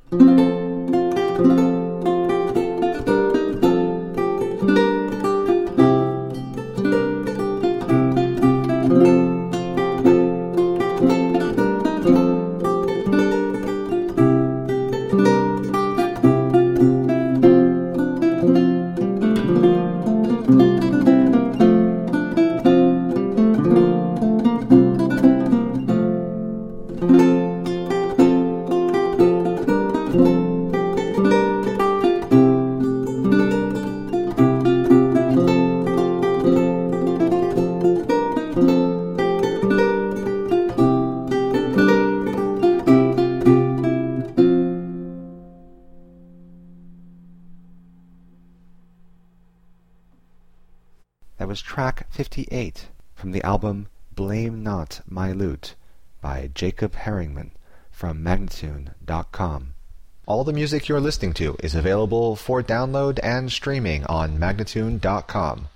That was track 58 from the album Blame Not My Lute by Jacob Herringman from Magnatune.com. All the music you're listening to is available for download and streaming on Magnatune.com.